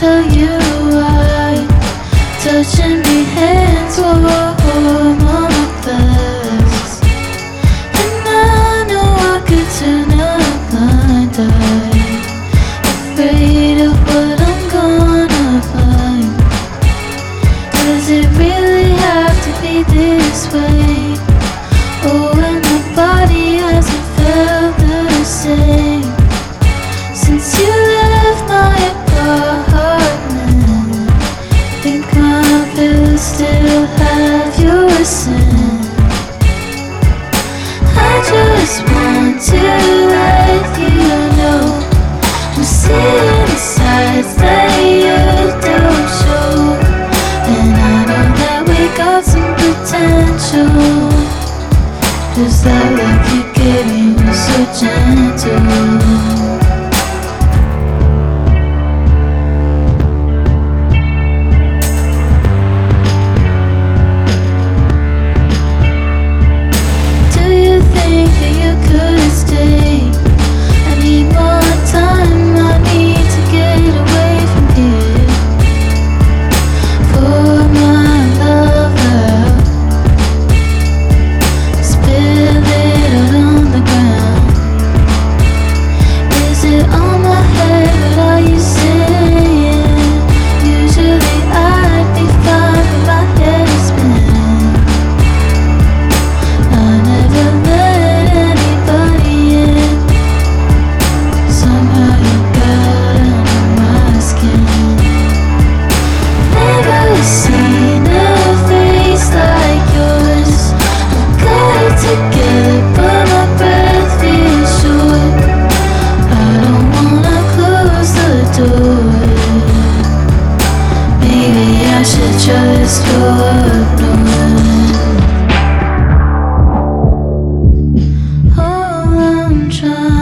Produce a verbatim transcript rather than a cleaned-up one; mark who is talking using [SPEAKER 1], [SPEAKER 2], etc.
[SPEAKER 1] tell you why. Touching me hands, warm on my thighs. And I know I could turn a blind eye, afraid of what I'm gonna find. Does it really have to be this way? Oh, and my body hasn't felt the same since you left my apartment. Think my pills still have your scent. I just want to let you know I'm seeing the sides that you don't show, and I know that we got some potential. Just that love you gave me was so gentle. Just hope no one. All I'm trying